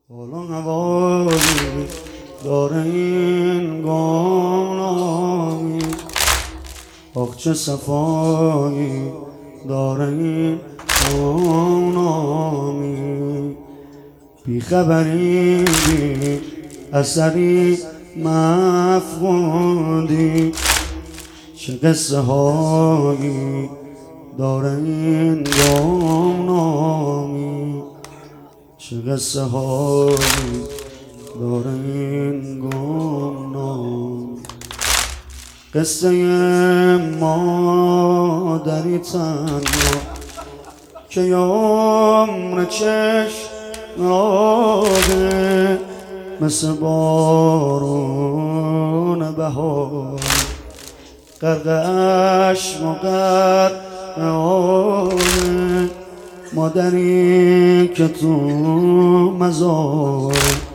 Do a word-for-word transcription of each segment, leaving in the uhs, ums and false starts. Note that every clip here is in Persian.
حال و هوایی داره این گمنامی، آخ چه صفایی داره این گمنامی. بیخبری بی اثری مفقودی، چه قصه هایی داره این گمنامی، چه قصه هایی داره این گمنامی. قصه مادری تنها که عمر چشم راده، مثل بارون بهار غرقش مقر آره. مادری که تو مزار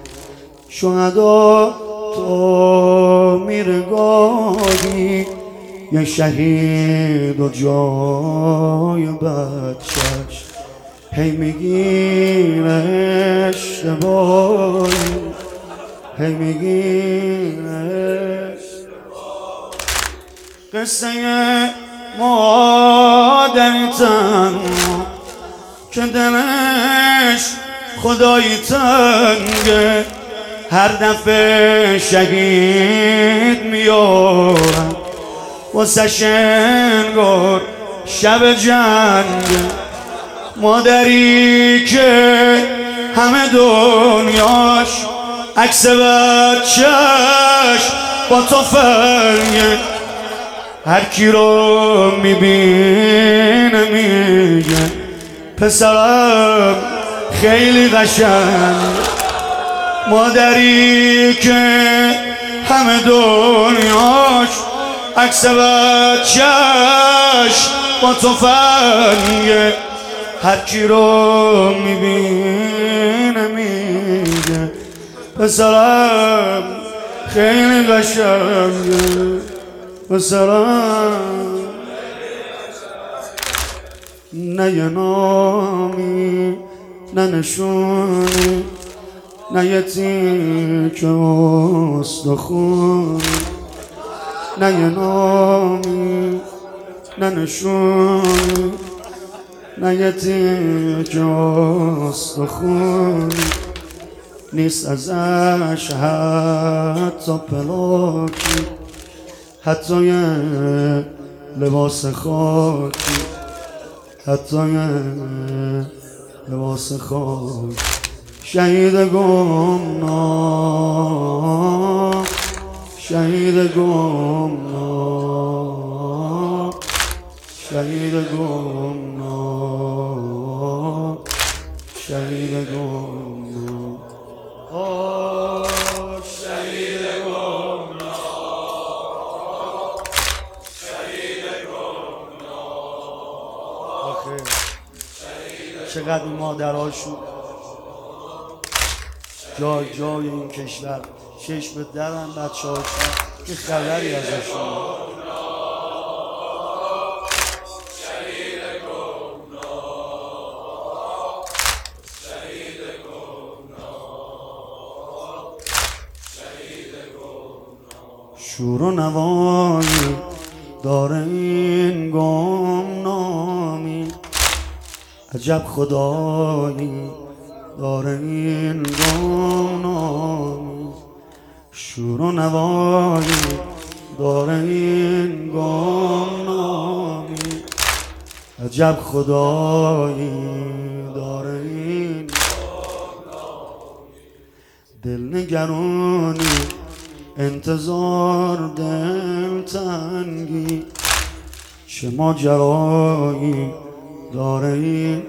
شهدا تو میره گاهی، یه شهید و جای بچهش هی میگیره اشتباهی، هی میگیره. قصه مادری تنها که دلش خدایی تنگه، هر دفعه شهید میارن واسه شنگار شب جنگه. مادری که همه دنیاش عکس بچهش با تفنگه، هر کی رو میبینه میگه پسرم خیلی قشنگ. مادری که همه دنیاش عکس بچهش با تفنگه، هر کی رو میبینه میگه پسرم خیلی قشنگه، پسرم. نه یه نامی نه نشونی، نه یه تیکه استخونی، نه یه نامی نه نشونی، نه یه تیکه استخونی. نیست ازش حتی پلاکی، حتی یه لباس خاکی، حتی یه لباس خاکی. شهید گمنام، شهید گمنام، شهید گمنام، شهید گمنام. آه شهید گمنام، شهید گمنام. آخه چقدر مادرهاشون جای جای این کشور چشم درن بچه هاشون که خبری ازشون. شور و نوایی داره این گمنامی، عجب خدایی داره این گمنامی. شور و نوایی داره این گمنامی، عجب خدایی داره این گمنامی. دل نگرانی انتظار دلتنگی، چه ماجرایی داره این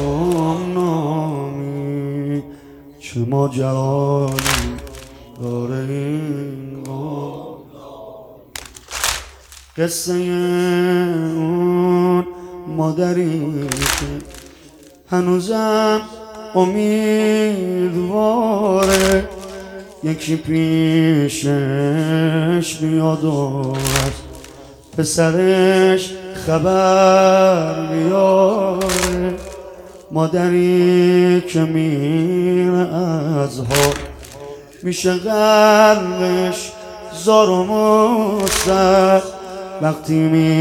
گمنامی، چه ماجرایی داره این گمنامی. قصه اون مادری که هنوزم امیدواره یکی پیشش بیاد و از پسرش خبر بیاره. مادری که میره مرزها میشه غرقش زار و مستر وقتی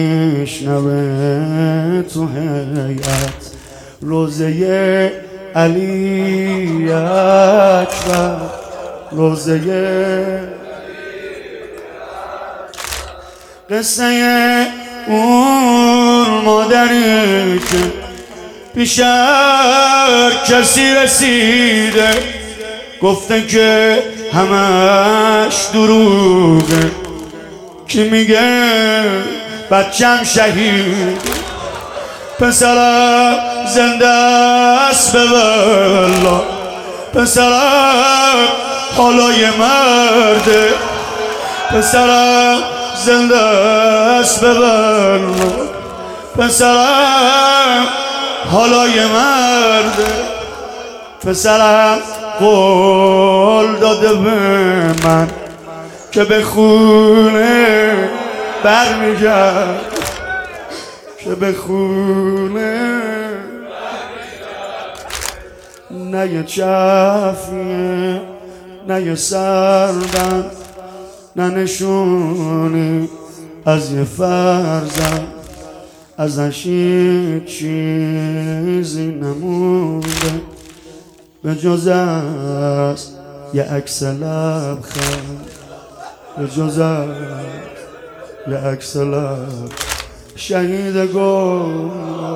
میشنوه تو هیئت روزه علی اکبر روزه قصه اون مادری که پیش هر کسی رسیده گفته که همش دروغه کی میگه بچم شهید پسرم زنده است به والله پسرم حالای مرده پسرم زنده است به والله پسرم حالای مرده پسرم قول داده به من که به خونه برمیگرد که به خونه نه یه چفیه نه یه سربند نه نشونی از یه فرزند ازش هیچ چیزی نمونده به جز از یه عکس لبخند به جز از یه عکس لب شهید گم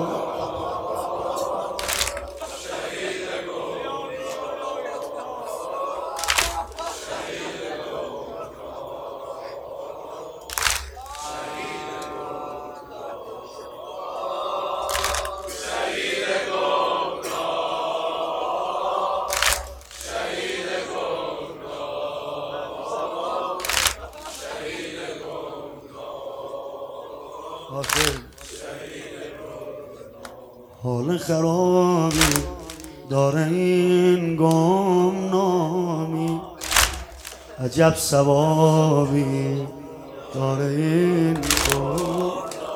حال خرابی داره این گمنامی عجب ثوابی داره این گم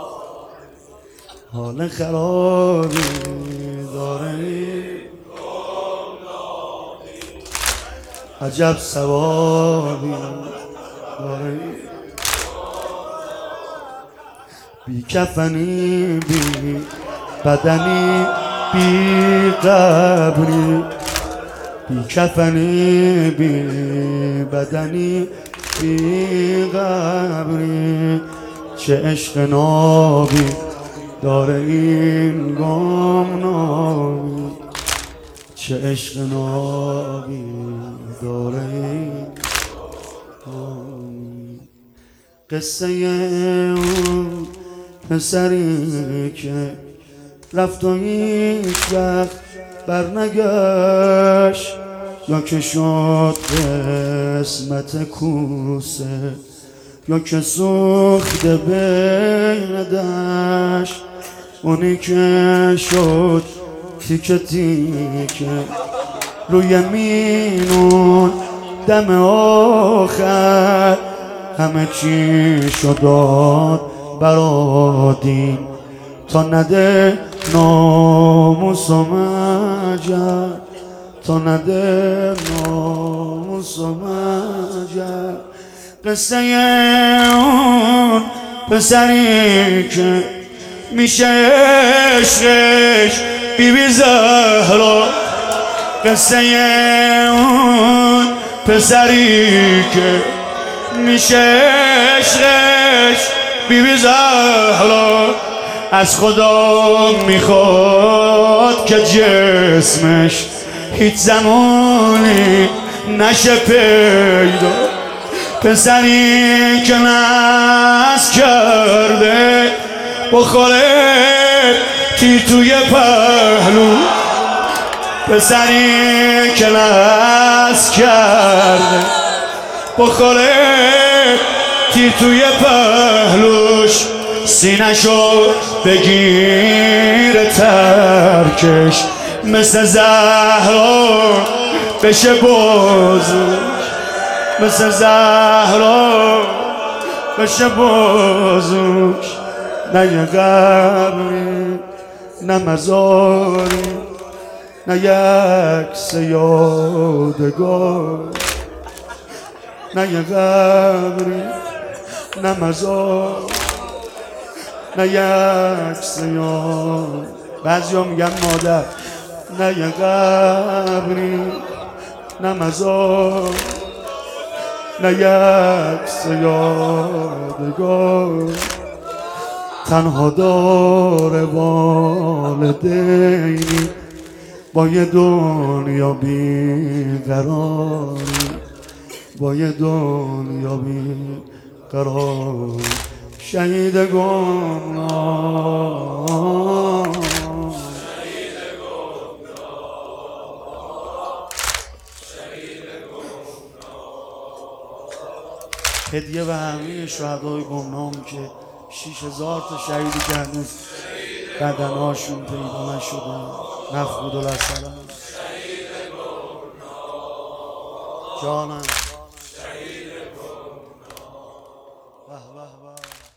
حال خرابی داره این گمنامی عجب ثوابی داره این بی کفنی بی بدنی بی قبری بی کفنی بی بدنی بی قبری چه عشق نابی داره این گمنامی چه عشق نابی داره این گمنامی قصه اون پسری که رفت و هیچ وقت برنگشت یا که شد قسمت کوسه یا که سوخته بین دشت اونی که شد تیکه تیکه روی مینون دم آخر همه چی شد داد برا دین تا نده ناموس و مجر تا نده ناموس و مجر قصه اون پسری که میشه عشقش بی بی زهرا قصه اون پسری که میشه عشقش بی بی زهرا از خدا میخواد که جسمش هیچ زمانی نشه پیدا پسری که ناز کرده بخوره تی توی پهلو پسری که ناز کرده بخوره تی توی پهلوش سینه‌شو بگیره ترکش مثل زهرا بشه بازوش مثل زهرا بشه بازوش نه یه قبری نه مزاری نه یک یادگار، نه یه قبری نه مزار، نه یک سیار. بعضی ها میگن مادر. نه یه قبری نه مزار، نه یک یادگار. تنها داره والدینی با یه دنیا بیقراری، با یه دنیا بیقراری. شهید گمنام، هدیه به همه شهدای گمنام که شیش هزار تا شهیدی که هنوز بدنهاشون پیدا نشده. نفقود الاسلام جانم. به به به.